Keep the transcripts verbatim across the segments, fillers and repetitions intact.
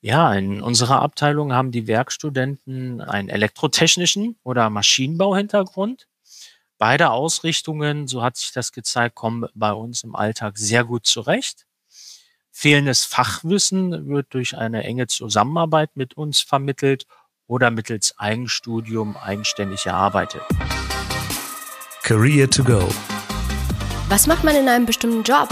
Ja, in unserer Abteilung haben die Werkstudenten einen elektrotechnischen oder Maschinenbau-Hintergrund. Beide Ausrichtungen, so hat sich das gezeigt, kommen bei uns im Alltag sehr gut zurecht. Fehlendes Fachwissen wird durch eine enge Zusammenarbeit mit uns vermittelt oder mittels Eigenstudium eigenständig erarbeitet. Career to go. Was macht man in einem bestimmten Job?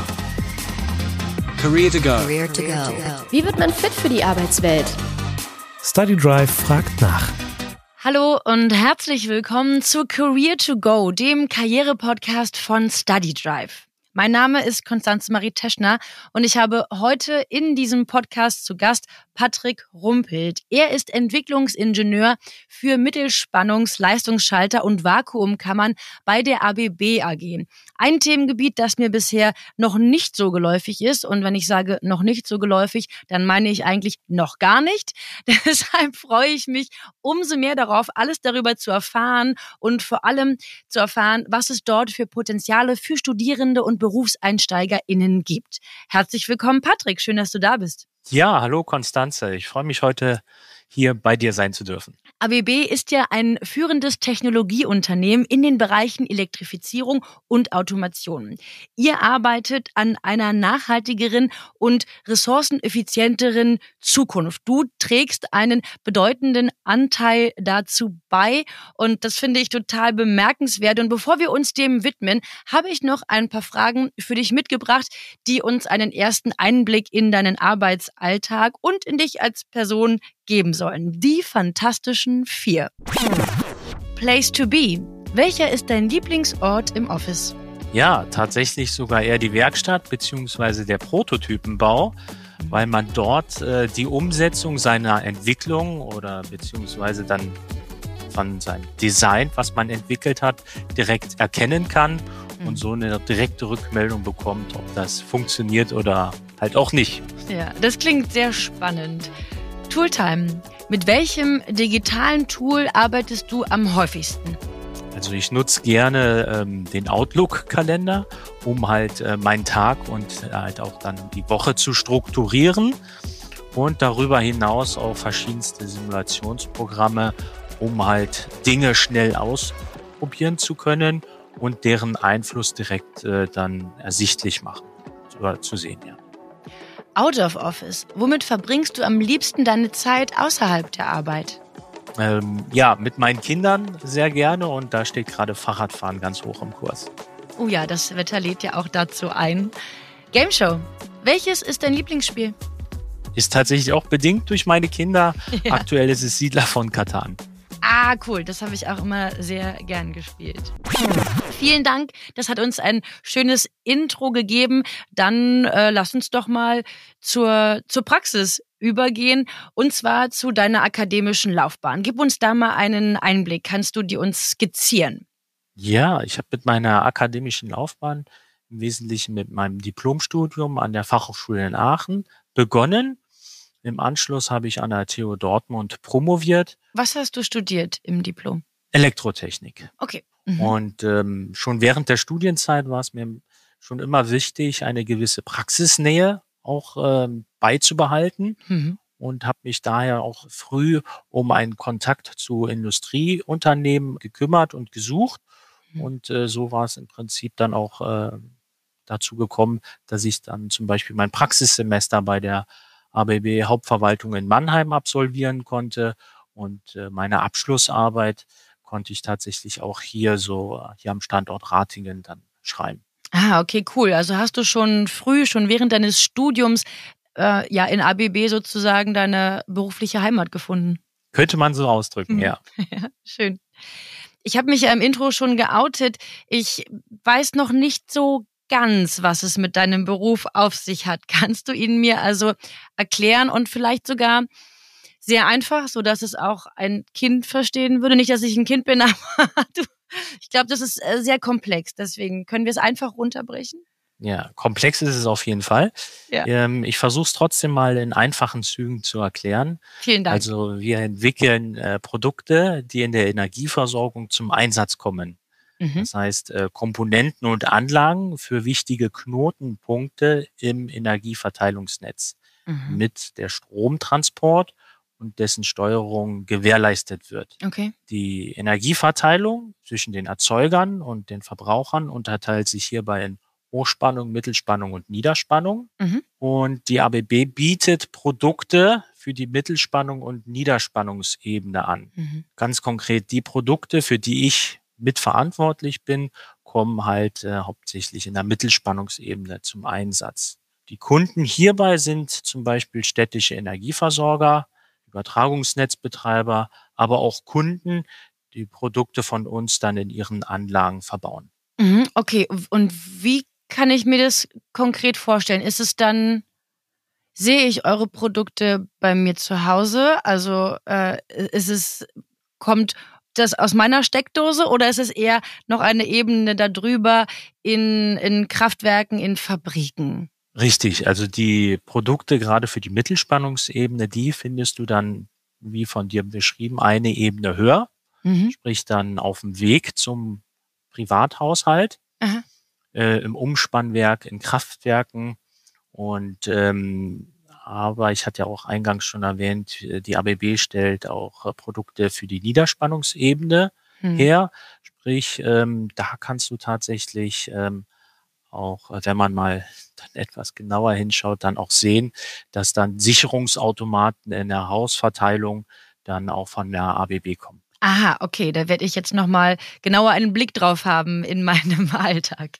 Career to go. Career to go. Wie wird man fit für die Arbeitswelt? StudyDrive fragt nach. Hallo und herzlich willkommen zu Career to go, dem Karriere-Podcast von StudyDrive. Mein Name ist Konstanze Marie Teschner und ich habe heute in diesem Podcast zu Gast Patrick Rumpelt. Er ist Entwicklungsingenieur für Mittelspannungs-, Leistungsschalter und Vakuumkammern bei der A B B A G. Ein Themengebiet, das mir bisher noch nicht so geläufig ist. Und wenn ich sage noch nicht so geläufig, dann meine ich eigentlich noch gar nicht. Deshalb freue ich mich umso mehr darauf, alles darüber zu erfahren und vor allem zu erfahren, was es dort für Potenziale für Studierende und BerufseinsteigerInnen gibt. Herzlich willkommen, Patrick. Schön, dass du da bist. Ja, hallo Konstanze. Ich freue mich heute hier bei dir sein zu dürfen. A B B ist ja ein führendes Technologieunternehmen in den Bereichen Elektrifizierung und Automation. Ihr arbeitet an einer nachhaltigeren und ressourceneffizienteren Zukunft. Du trägst einen bedeutenden Anteil dazu bei und das finde ich total bemerkenswert. Und bevor wir uns dem widmen, habe ich noch ein paar Fragen für dich mitgebracht, die uns einen ersten Einblick in deinen Arbeitsalltag und in dich als Person geben sollen. Die fantastischen vier. Place to be. Welcher ist dein Lieblingsort im Office? Ja, tatsächlich sogar eher die Werkstatt bzw. der Prototypenbau, weil man dort äh, die Umsetzung seiner Entwicklung oder beziehungsweise dann von seinem Design, was man entwickelt hat, direkt erkennen kann und so eine direkte Rückmeldung bekommt, ob das funktioniert oder halt auch nicht. Ja, das klingt sehr spannend. Tooltime. Mit welchem digitalen Tool arbeitest du am häufigsten? Also ich nutze gerne ähm, den Outlook-Kalender, um halt äh, meinen Tag und äh, halt auch dann die Woche zu strukturieren und darüber hinaus auch verschiedenste Simulationsprogramme, um halt Dinge schnell ausprobieren zu können und deren Einfluss direkt äh, dann ersichtlich machen oder zu sehen, ja. Out of Office. Womit verbringst du am liebsten deine Zeit außerhalb der Arbeit? Ähm, ja, mit meinen Kindern sehr gerne und da steht gerade Fahrradfahren ganz hoch im Kurs. Oh ja, das Wetter lädt ja auch dazu ein. Game Show. Welches ist dein Lieblingsspiel? Ist tatsächlich auch bedingt durch meine Kinder. Ja. Aktuell ist es Siedler von Catan. Ah, cool. Das habe ich auch immer sehr gern gespielt. Vielen Dank. Das hat uns ein schönes Intro gegeben. Dann äh, lass uns doch mal zur, zur Praxis übergehen und zwar zu deiner akademischen Laufbahn. Gib uns da mal einen Einblick. Kannst du die uns skizzieren? Ja, ich habe mit meiner akademischen Laufbahn im Wesentlichen mit meinem Diplomstudium an der Fachhochschule in Aachen begonnen. Im Anschluss habe ich an der T U Dortmund promoviert. Was hast du studiert im Diplom? Elektrotechnik. Okay. Mhm. Und ähm, schon während der Studienzeit war es mir schon immer wichtig, eine gewisse Praxisnähe auch ähm, beizubehalten Mhm. und habe mich daher auch früh um einen Kontakt zu Industrieunternehmen gekümmert und gesucht. Mhm. Und äh, so war es im Prinzip dann auch äh, dazu gekommen, dass ich dann zum Beispiel mein Praxissemester bei der A B B Hauptverwaltung in Mannheim absolvieren konnte und äh, meine Abschlussarbeit konnte ich tatsächlich auch hier so hier am Standort Ratingen dann schreiben. Ah, okay, cool. Also hast du schon früh, schon während deines Studiums äh, ja in A B B sozusagen deine berufliche Heimat gefunden. Könnte man so ausdrücken, Mhm. ja. Ja, schön. Ich habe mich ja im Intro schon geoutet. Ich weiß noch nicht so ganz, was es mit deinem Beruf auf sich hat. Kannst du ihn mir also erklären und vielleicht sogar sehr einfach, so dass es auch ein Kind verstehen würde? Nicht, dass ich ein Kind bin, aber du, ich glaube, das ist äh, sehr komplex. Deswegen können wir es einfach runterbrechen. Ja, komplex ist es auf jeden Fall. Ja. Ähm, ich versuche es trotzdem mal in einfachen Zügen zu erklären. Vielen Dank. Also wir entwickeln äh, Produkte, die in der Energieversorgung zum Einsatz kommen. Mhm. Das heißt, äh, Komponenten und Anlagen für wichtige Knotenpunkte im Energieverteilungsnetz. Mhm. mit der Stromtransport und dessen Steuerung gewährleistet wird. Okay. Die Energieverteilung zwischen den Erzeugern und den Verbrauchern unterteilt sich hierbei in Hochspannung, Mittelspannung und Niederspannung. Mhm. Und die A B B bietet Produkte für die Mittelspannung und Niederspannungsebene an. Mhm. Ganz konkret die Produkte, für die ich mitverantwortlich bin, kommen halt äh, hauptsächlich in der Mittelspannungsebene zum Einsatz. Die Kunden hierbei sind zum Beispiel städtische Energieversorger, Übertragungsnetzbetreiber, aber auch Kunden, die Produkte von uns dann in ihren Anlagen verbauen. Mhm. Okay, und wie kann ich mir das konkret vorstellen? Ist es dann, sehe ich eure Produkte bei mir zu Hause? Also äh, ist es, kommt das aus meiner Steckdose oder ist es eher noch eine Ebene darüber in, in Kraftwerken, in Fabriken? Richtig, also die Produkte gerade für die Mittelspannungsebene, die findest du dann, wie von dir beschrieben, eine Ebene höher, Mhm. sprich dann auf dem Weg zum Privathaushalt, Aha. äh, im Umspannwerk, in Kraftwerken. Und ähm, aber ich hatte ja auch eingangs schon erwähnt, die A B B stellt auch äh, Produkte für die Niederspannungsebene Mhm. her. Sprich, ähm, da kannst du tatsächlich ähm, auch, äh, wenn man mal dann etwas genauer hinschaut, dann auch sehen, dass dann Sicherungsautomaten in der Hausverteilung dann auch von der A B B kommen. Aha, okay, da werde ich jetzt nochmal genauer einen Blick drauf haben in meinem Alltag.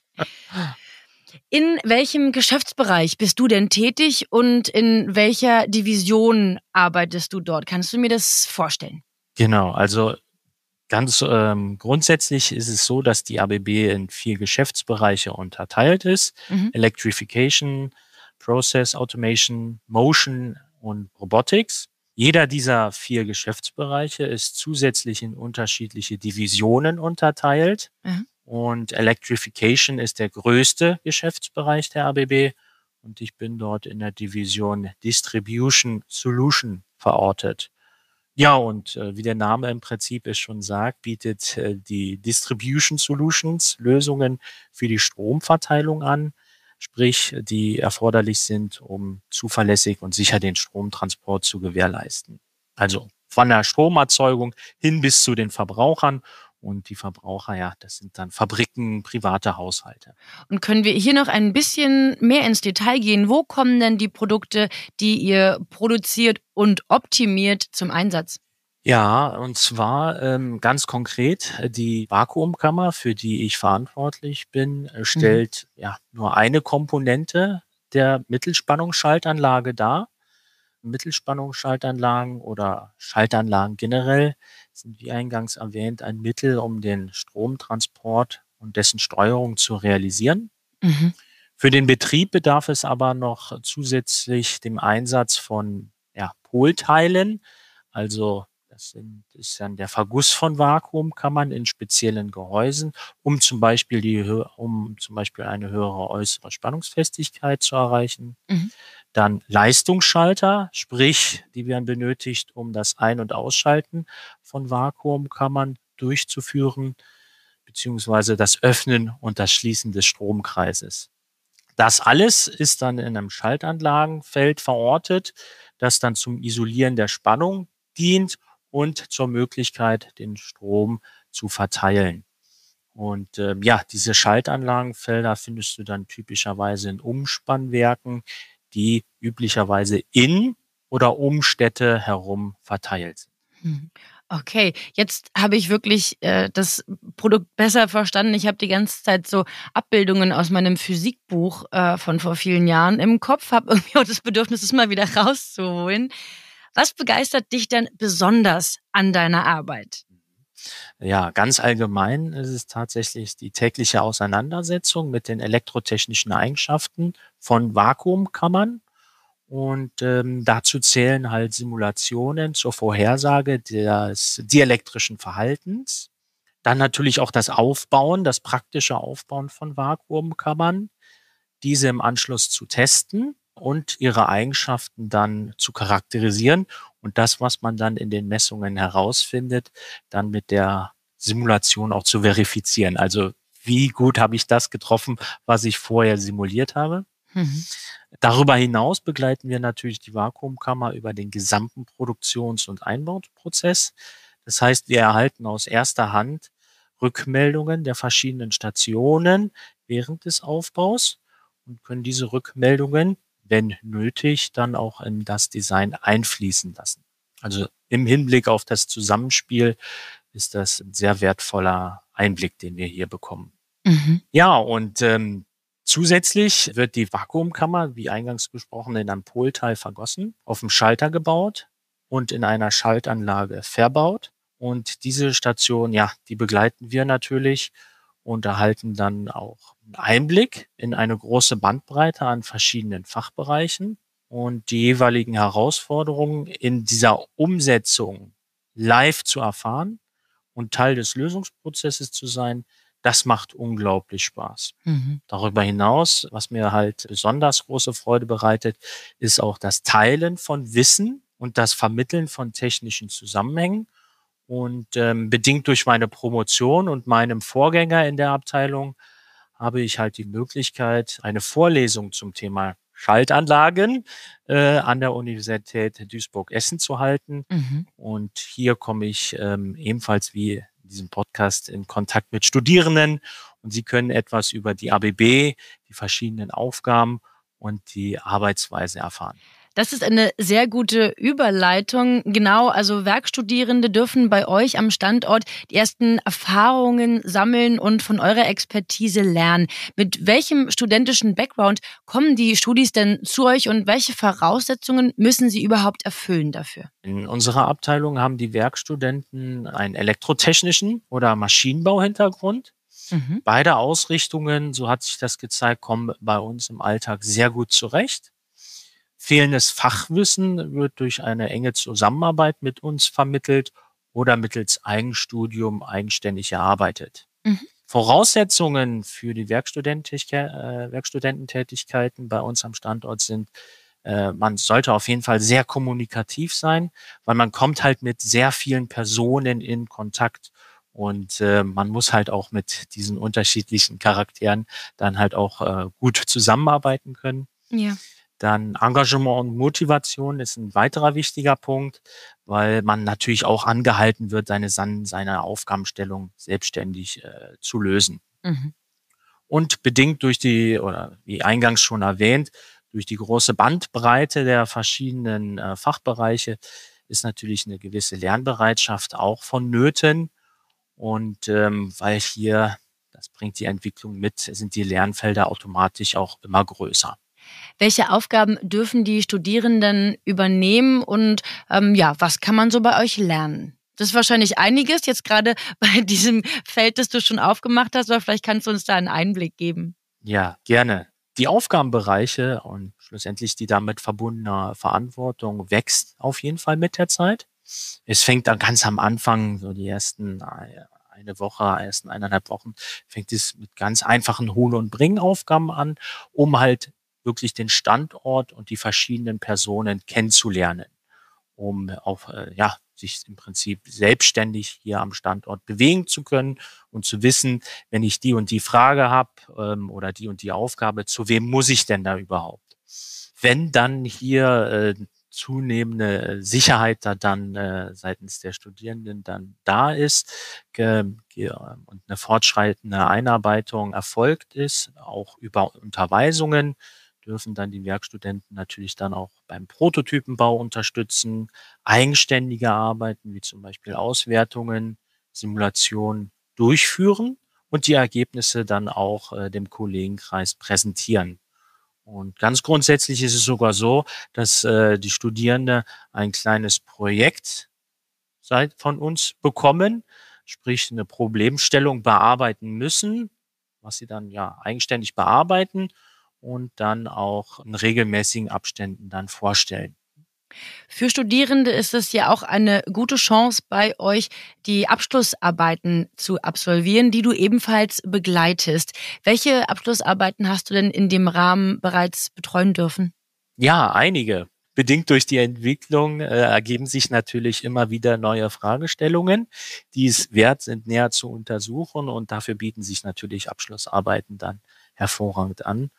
In welchem Geschäftsbereich bist du denn tätig und in welcher Division arbeitest du dort? Kannst du mir das vorstellen? Genau, also ganz ähm, grundsätzlich ist es so, dass die A B B in vier Geschäftsbereiche unterteilt ist. Mhm. Electrification, Process Automation, Motion und Robotics. Jeder dieser vier Geschäftsbereiche ist zusätzlich in unterschiedliche Divisionen unterteilt. Mhm. Und Electrification ist der größte Geschäftsbereich der A B B. Und ich bin dort in der Division Distribution Solution verortet. Ja, und äh, wie der Name im Prinzip es schon sagt, bietet äh, die Distribution Solutions Lösungen für die Stromverteilung an, sprich, die erforderlich sind, um zuverlässig und sicher den Stromtransport zu gewährleisten. Also von der Stromerzeugung hin bis zu den Verbrauchern. Und die Verbraucher, ja, das sind dann Fabriken, private Haushalte. Und können wir hier noch ein bisschen mehr ins Detail gehen? Wo kommen denn die Produkte, die ihr produziert und optimiert, zum Einsatz? Ja, und zwar ähm, ganz konkret, äh, die Vakuumkammer, für die ich verantwortlich bin, äh, stellt ja nur eine Komponente der Mittelspannungsschaltanlage dar. Mittelspannungsschaltanlagen oder Schaltanlagen generell sind, wie eingangs erwähnt, ein Mittel, um den Stromtransport und dessen Steuerung zu realisieren. Mhm. Für den Betrieb bedarf es aber noch zusätzlich dem Einsatz von ja, Polteilen. Also das sind, ist dann der Verguss von Vakuumkammern in speziellen Gehäusen, um zum Beispiel die Hö- um zum Beispiel eine höhere äußere Spannungsfestigkeit zu erreichen. Mhm. Dann Leistungsschalter, sprich, die werden benötigt, um das Ein- und Ausschalten von Vakuumkammern durchzuführen, beziehungsweise das Öffnen und das Schließen des Stromkreises. Das alles ist dann in einem Schaltanlagenfeld verortet, das dann zum Isolieren der Spannung dient und zur Möglichkeit, den Strom zu verteilen. Und ähm, ja, diese Schaltanlagenfelder findest du dann typischerweise in Umspannwerken, die üblicherweise in oder um Städte herum verteilt sind. Hm. Okay, jetzt habe ich wirklich äh, das Produkt besser verstanden. Ich habe die ganze Zeit so Abbildungen aus meinem Physikbuch äh, von vor vielen Jahren im Kopf, habe irgendwie auch das Bedürfnis, es mal wieder rauszuholen. Was begeistert dich denn besonders an deiner Arbeit? Ja, ganz allgemein ist es tatsächlich die tägliche Auseinandersetzung mit den elektrotechnischen Eigenschaften von Vakuumkammern. Und ähm, dazu zählen halt Simulationen zur Vorhersage des dielektrischen Verhaltens. Dann natürlich auch das Aufbauen, das praktische Aufbauen von Vakuumkammern, diese im Anschluss zu testen und ihre Eigenschaften dann zu charakterisieren und das, was man dann in den Messungen herausfindet, dann mit der Simulation auch zu verifizieren. Also wie gut habe ich das getroffen, was ich vorher simuliert habe? Mhm. Darüber hinaus begleiten wir natürlich die Vakuumkammer über den gesamten Produktions- und Einbauprozess. Das heißt, wir erhalten aus erster Hand Rückmeldungen der verschiedenen Stationen während des Aufbaus und können diese Rückmeldungen, wenn nötig, dann auch in das Design einfließen lassen. Also im Hinblick auf das Zusammenspiel ist das ein sehr wertvoller Einblick, den wir hier bekommen. Mhm. Ja, und ähm, zusätzlich wird die Vakuumkammer, wie eingangs besprochen, in einem Polteil vergossen, auf dem Schalter gebaut und in einer Schaltanlage verbaut. Und diese Station, ja, die begleiten wir natürlich und erhalten dann auch einen Einblick in eine große Bandbreite an verschiedenen Fachbereichen und die jeweiligen Herausforderungen in dieser Umsetzung live zu erfahren und Teil des Lösungsprozesses zu sein. Das macht unglaublich Spaß. Mhm. Darüber hinaus, was mir halt besonders große Freude bereitet, ist auch das Teilen von Wissen und das Vermitteln von technischen Zusammenhängen. Und ähm, bedingt durch meine Promotion und meinem Vorgänger in der Abteilung habe ich halt die Möglichkeit, eine Vorlesung zum Thema Schaltanlagen äh, an der Universität Duisburg-Essen zu halten. Mhm. Und hier komme ich ähm, ebenfalls wie in diesem Podcast in Kontakt mit Studierenden und sie können etwas über die A B B, die verschiedenen Aufgaben und die Arbeitsweise erfahren. Das ist eine sehr gute Überleitung. Genau, also Werkstudierende dürfen bei euch am Standort die ersten Erfahrungen sammeln und von eurer Expertise lernen. Mit welchem studentischen Background kommen die Studis denn zu euch und welche Voraussetzungen müssen sie überhaupt erfüllen dafür? In unserer Abteilung haben die Werkstudenten einen elektrotechnischen oder Maschinenbauhintergrund. Mhm. Beide Ausrichtungen, so hat sich das gezeigt, kommen bei uns im Alltag sehr gut zurecht. Fehlendes Fachwissen wird durch eine enge Zusammenarbeit mit uns vermittelt oder mittels Eigenstudium eigenständig erarbeitet. Mhm. Voraussetzungen für die Werkstudententätigkeiten äh, Werkstudententätigkeiten bei uns am Standort sind, äh, man sollte auf jeden Fall sehr kommunikativ sein, weil man kommt halt mit sehr vielen Personen in Kontakt und äh, man muss halt auch mit diesen unterschiedlichen Charakteren dann halt auch äh, gut zusammenarbeiten können. Ja. Dann Engagement und Motivation ist ein weiterer wichtiger Punkt, weil man natürlich auch angehalten wird, seine, seine Aufgabenstellung selbstständig äh, zu lösen. Mhm. Und bedingt durch die, oder wie eingangs schon erwähnt, durch die große Bandbreite der verschiedenen äh, Fachbereiche ist natürlich eine gewisse Lernbereitschaft auch vonnöten. Und ähm, weil hier, das bringt die Entwicklung mit, sind die Lernfelder automatisch auch immer größer. Welche Aufgaben dürfen die Studierenden übernehmen und ähm, ja, was kann man so bei euch lernen? Das ist wahrscheinlich einiges, jetzt gerade bei diesem Feld, das du schon aufgemacht hast, aber vielleicht kannst du uns da einen Einblick geben. Ja, gerne. Die Aufgabenbereiche und schlussendlich die damit verbundene Verantwortung wächst auf jeden Fall mit der Zeit. Es fängt dann ganz am Anfang, so die ersten eine Woche, ersten eineinhalb Wochen, fängt es mit ganz einfachen Hol- und Bringaufgaben an, um halt wirklich den Standort und die verschiedenen Personen kennenzulernen, um auch äh, ja sich im Prinzip selbstständig hier am Standort bewegen zu können und zu wissen, wenn ich die und die Frage habe ähm, oder die und die Aufgabe, zu wem muss ich denn da überhaupt? Wenn dann hier äh, zunehmende Sicherheit da dann äh, seitens der Studierenden dann da ist äh, und eine fortschreitende Einarbeitung erfolgt ist, auch über Unterweisungen, dürfen dann die Werkstudenten natürlich dann auch beim Prototypenbau unterstützen, eigenständige Arbeiten wie zum Beispiel Auswertungen, Simulationen durchführen und die Ergebnisse dann auch äh, dem Kollegenkreis präsentieren. Und ganz grundsätzlich ist es sogar so, dass äh, die Studierenden ein kleines Projekt seit von uns bekommen, sprich eine Problemstellung bearbeiten müssen, was sie dann ja eigenständig bearbeiten und dann auch in regelmäßigen Abständen dann vorstellen. Für Studierende ist es ja auch eine gute Chance, bei euch die Abschlussarbeiten zu absolvieren, die du ebenfalls begleitest. Welche Abschlussarbeiten hast du denn in dem Rahmen bereits betreuen dürfen? Ja, einige. Bedingt durch die Entwicklung äh, ergeben sich natürlich immer wieder neue Fragestellungen, die es wert sind, näher zu untersuchen. Und dafür bieten sich natürlich Abschlussarbeiten dann hervorragend an.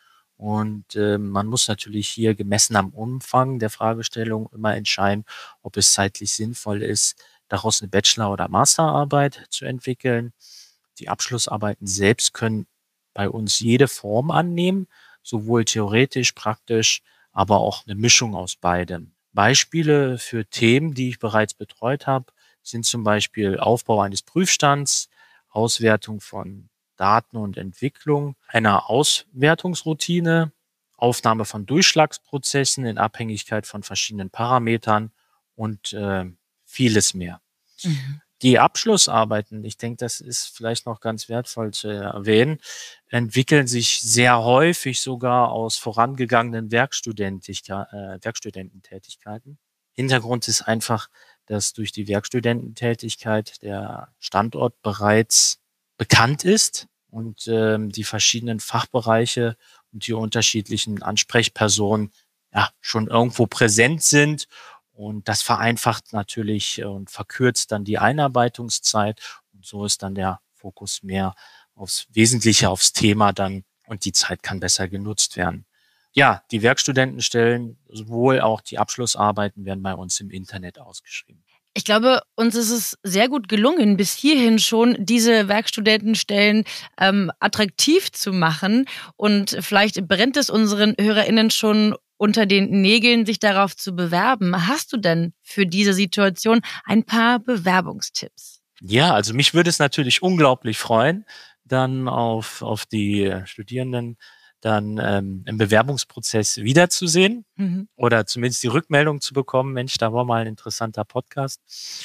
Und äh, man muss natürlich hier gemessen am Umfang der Fragestellung immer entscheiden, ob es zeitlich sinnvoll ist, daraus eine Bachelor- oder Masterarbeit zu entwickeln. Die Abschlussarbeiten selbst können bei uns jede Form annehmen, sowohl theoretisch, praktisch, aber auch eine Mischung aus beidem. Beispiele für Themen, die ich bereits betreut habe, sind zum Beispiel Aufbau eines Prüfstands, Auswertung von Daten und Entwicklung einer Auswertungsroutine, Aufnahme von Durchschlagsprozessen in Abhängigkeit von verschiedenen Parametern und äh, vieles mehr. Mhm. Die Abschlussarbeiten, ich denke, das ist vielleicht noch ganz wertvoll zu erwähnen, entwickeln sich sehr häufig sogar aus vorangegangenen Werkstudentika- äh, Werkstudententätigkeiten. Hintergrund ist einfach, dass durch die Werkstudententätigkeit der Standort bereits bekannt ist und ähm, die verschiedenen Fachbereiche und die unterschiedlichen Ansprechpersonen ja schon irgendwo präsent sind. Und das vereinfacht natürlich und verkürzt dann die Einarbeitungszeit. Und so ist dann der Fokus mehr aufs Wesentliche, aufs Thema dann und die Zeit kann besser genutzt werden. Ja, die Werkstudentenstellen, sowohl auch die Abschlussarbeiten werden bei uns im Internet ausgeschrieben. Ich glaube, uns ist es sehr gut gelungen, bis hierhin schon diese Werkstudentenstellen ähm, attraktiv zu machen. Und vielleicht brennt es unseren HörerInnen schon unter den Nägeln, sich darauf zu bewerben. Hast du denn für diese Situation ein paar Bewerbungstipps? Ja, also mich würde es natürlich unglaublich freuen, dann auf, auf die Studierenden dann ähm, im Bewerbungsprozess wiederzusehen mhm. oder zumindest die Rückmeldung zu bekommen, Mensch, da war mal ein interessanter Podcast.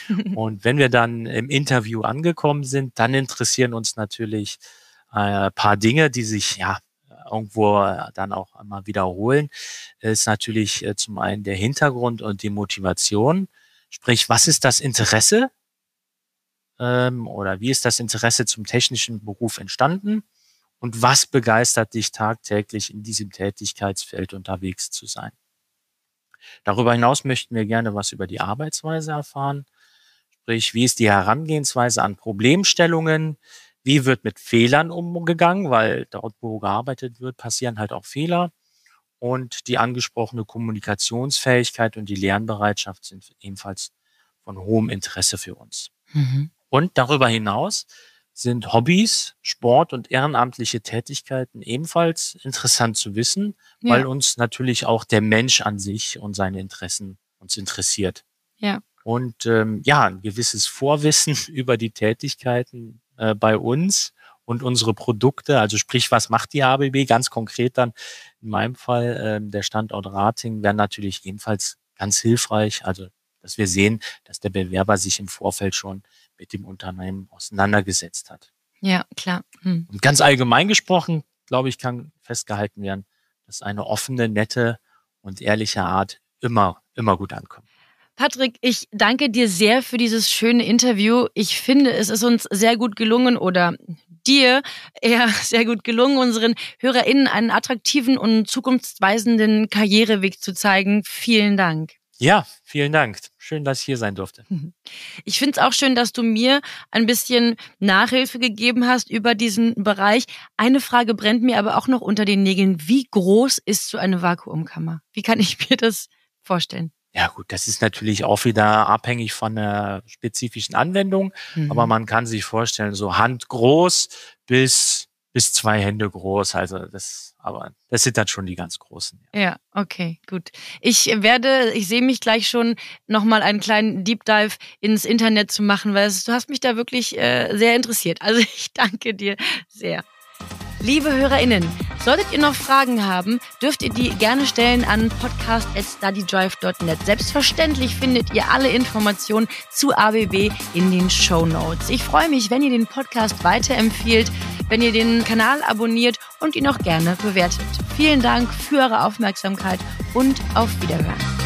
Und wenn wir dann im Interview angekommen sind, dann interessieren uns natürlich ein äh, paar Dinge, die sich ja irgendwo dann auch einmal wiederholen. Ist natürlich äh, zum einen der Hintergrund und die Motivation. Sprich, was ist das Interesse ähm, oder wie ist das Interesse zum technischen Beruf entstanden? Und was begeistert dich tagtäglich in diesem Tätigkeitsfeld unterwegs zu sein? Darüber hinaus möchten wir gerne was über die Arbeitsweise erfahren. Sprich, wie ist die Herangehensweise an Problemstellungen? Wie wird mit Fehlern umgegangen? Weil dort, wo gearbeitet wird, passieren halt auch Fehler. Und die angesprochene Kommunikationsfähigkeit und die Lernbereitschaft sind ebenfalls von hohem Interesse für uns. Mhm. Und darüber hinaus sind Hobbys, Sport und ehrenamtliche Tätigkeiten ebenfalls interessant zu wissen, ja. weil uns natürlich auch der Mensch an sich und seine Interessen uns interessiert. Ja. Und ähm, ja, ein gewisses Vorwissen über die Tätigkeiten äh, bei uns und unsere Produkte, also sprich, was macht die A B B ganz konkret dann, in meinem Fall äh, der Standort Ratingen, wäre natürlich ebenfalls ganz hilfreich, also dass wir sehen, dass der Bewerber sich im Vorfeld schon mit dem Unternehmen auseinandergesetzt hat. Ja, klar. Hm. Und ganz allgemein gesprochen, glaube ich, kann festgehalten werden, dass eine offene, nette und ehrliche Art immer, immer gut ankommt. Patrick, ich danke dir sehr für dieses schöne Interview. Ich finde, es ist uns sehr gut gelungen oder dir eher sehr gut gelungen, unseren HörerInnen einen attraktiven und zukunftsweisenden Karriereweg zu zeigen. Vielen Dank. Ja, vielen Dank. Schön, dass ich hier sein durfte. Ich finde es auch schön, dass du mir ein bisschen Nachhilfe gegeben hast über diesen Bereich. Eine Frage brennt mir aber auch noch unter den Nägeln. Wie groß ist so eine Vakuumkammer? Wie kann ich mir das vorstellen? Ja gut, das ist natürlich auch wieder abhängig von der spezifischen Anwendung. Mhm. Aber man kann sich vorstellen, so handgroß bis bis zwei Hände groß. Also das, aber das sind dann schon die ganz großen. Ja, ja, okay, gut. Ich werde, ich sehe mich gleich schon nochmal einen kleinen Deep Dive ins Internet zu machen, weil es, du hast mich da wirklich äh, sehr interessiert. Also ich danke dir sehr. Liebe HörerInnen, solltet ihr noch Fragen haben, dürft ihr die gerne stellen an podcast at studydrive dot net. Selbstverständlich findet ihr alle Informationen zu A B B in den Shownotes. Ich freue mich, wenn ihr den Podcast weiterempfiehlt, wenn ihr den Kanal abonniert und ihn auch gerne bewertet. Vielen Dank für eure Aufmerksamkeit und auf Wiederhören.